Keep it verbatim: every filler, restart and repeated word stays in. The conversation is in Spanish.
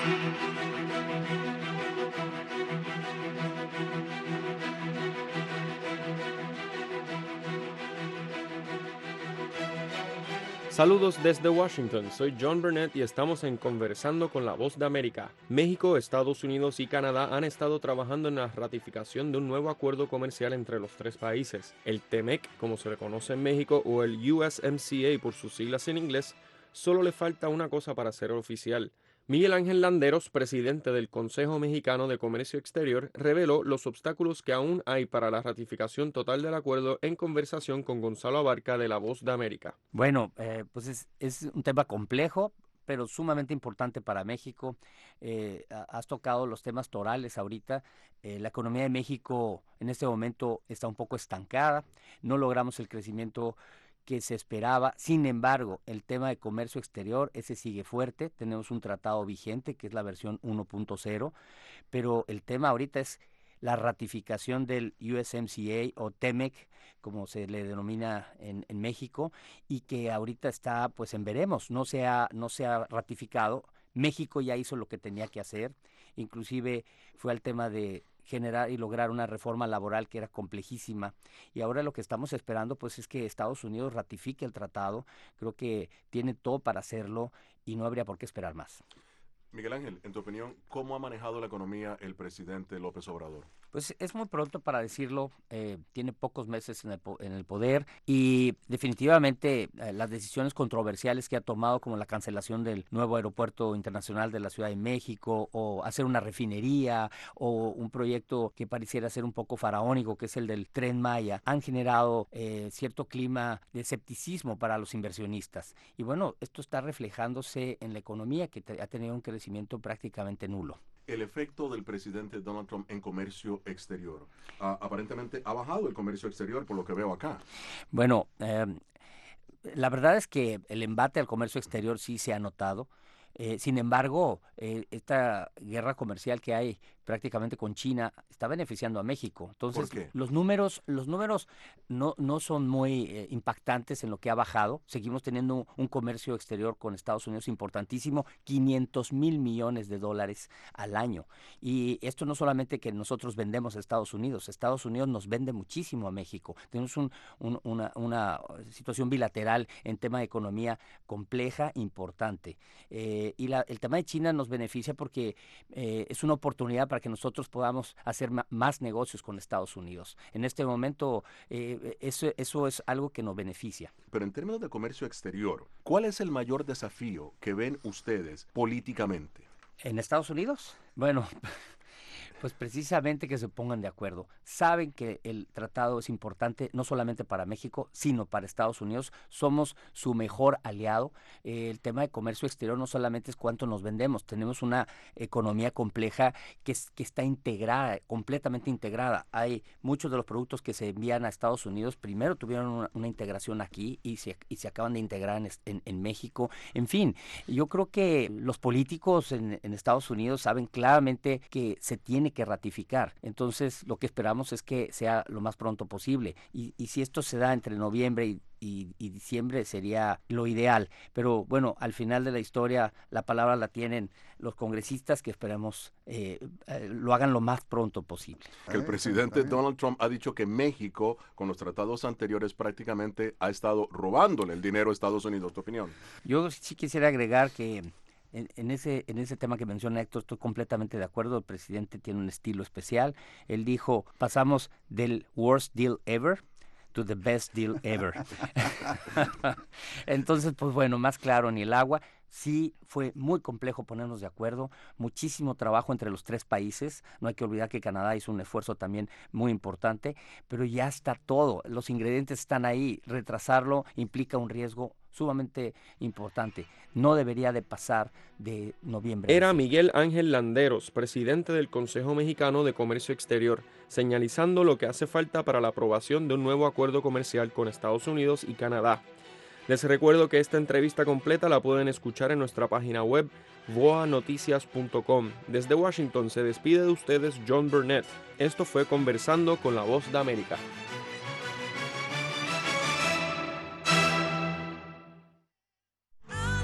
Saludos desde Washington, soy John Burnett y estamos en Conversando con la Voz de América. México, Estados Unidos y Canadá han estado trabajando en la ratificación de un nuevo acuerdo comercial entre los tres países. El T M E C, como se le conoce en México, o el U S M C A por sus siglas en inglés, solo le falta una cosa para ser oficial. Miguel Ángel Landeros, presidente del Consejo Mexicano de Comercio Exterior, reveló los obstáculos que aún hay para la ratificación total del acuerdo en conversación con Gonzalo Abarca de La Voz de América. Bueno, eh, pues es, es un tema complejo, pero sumamente importante para México. Eh, has tocado los temas torales ahorita. Eh, la economía de México en este momento está un poco estancada. No logramos el crecimiento que se esperaba. Sin embargo, el tema de comercio exterior, ese sigue fuerte. Tenemos un tratado vigente, que es la versión uno punto cero, pero el tema ahorita es la ratificación del U S M C A o T M E C, como se le denomina en, en México, y que ahorita está pues en veremos, no se ha, no se ha ratificado. México ya hizo lo que tenía que hacer, inclusive fue al tema de generar y lograr una reforma laboral que era complejísima, y ahora lo que estamos esperando pues es que Estados Unidos ratifique el tratado. Creo que tiene todo para hacerlo y no habría por qué esperar más. Miguel Ángel, en tu opinión, ¿cómo ha manejado la economía el presidente López Obrador? Pues es muy pronto para decirlo, eh, tiene pocos meses en el, en el poder y definitivamente eh, las decisiones controversiales que ha tomado, como la cancelación del nuevo aeropuerto internacional de la Ciudad de México, o hacer una refinería, o un proyecto que pareciera ser un poco faraónico, que es el del Tren Maya, han generado eh, cierto clima de escepticismo para los inversionistas. Y bueno, esto está reflejándose en la economía, que te, ha tenido un crecimiento prácticamente nulo. El efecto del presidente Donald Trump en comercio exterior. Uh, aparentemente ha bajado el comercio exterior por lo que veo acá. Bueno, eh, la verdad es que el embate al comercio exterior sí se ha notado. Eh, sin embargo, eh, esta guerra comercial que hay prácticamente con China está beneficiando a México. Entonces, ¿por qué? los números, los números no, no son muy eh, impactantes en lo que ha bajado. Seguimos teniendo un, un comercio exterior con Estados Unidos importantísimo, quinientos mil millones de dólares al año. Y esto no solamente que nosotros vendemos a Estados Unidos, Estados Unidos nos vende muchísimo a México. Tenemos un, un, una, una situación bilateral en tema de economía compleja, importante. Eh, y la, el tema de China nos beneficia porque eh, es una oportunidad para que nosotros podamos hacer ma más negocios con Estados Unidos. En este momento eh, eso, eso es algo que nos beneficia. Pero en términos de comercio exterior, ¿cuál es el mayor desafío que ven ustedes políticamente? ¿En Estados Unidos? Bueno, pues precisamente que se pongan de acuerdo. Saben que el tratado es importante no solamente para México, sino para Estados Unidos. Somos su mejor aliado. Eh, el tema de comercio exterior no solamente es cuánto nos vendemos. Tenemos una economía compleja que, es, que está integrada, completamente integrada. Hay muchos de los productos que se envían a Estados Unidos, primero tuvieron una, una integración aquí y se, y se acaban de integrar en, en, en México. En fin, yo creo que los políticos en, en Estados Unidos saben claramente que se tiene que ratificar. Entonces, lo que esperamos es que sea lo más pronto posible. Y, y si esto se da entre noviembre y, y, y diciembre, sería lo ideal. Pero bueno, al final de la historia, la palabra la tienen los congresistas, que esperemos eh, eh, lo hagan lo más pronto posible. Que el presidente Donald Trump ha dicho que México, con los tratados anteriores, prácticamente ha estado robándole el dinero a Estados Unidos. ¿Tu opinión? Yo sí quisiera agregar que En, en, ese, en ese tema que menciona Héctor, estoy completamente de acuerdo. El presidente tiene un estilo especial. Él dijo, pasamos del worst deal ever to the best deal ever. Entonces, pues bueno, más claro ni el agua. Sí, fue muy complejo ponernos de acuerdo, muchísimo trabajo entre los tres países. No hay que olvidar que Canadá hizo un esfuerzo también muy importante, pero ya está todo, los ingredientes están ahí. Retrasarlo implica un riesgo sumamente importante. No debería de pasar de noviembre. Era Miguel Ángel Landeros, presidente del Consejo Mexicano de Comercio Exterior, señalizando lo que hace falta para la aprobación de un nuevo acuerdo comercial con Estados Unidos y Canadá. Les recuerdo que esta entrevista completa la pueden escuchar en nuestra página web voa noticias punto com. Desde Washington se despide de ustedes John Burnett. Esto fue Conversando con la Voz de América.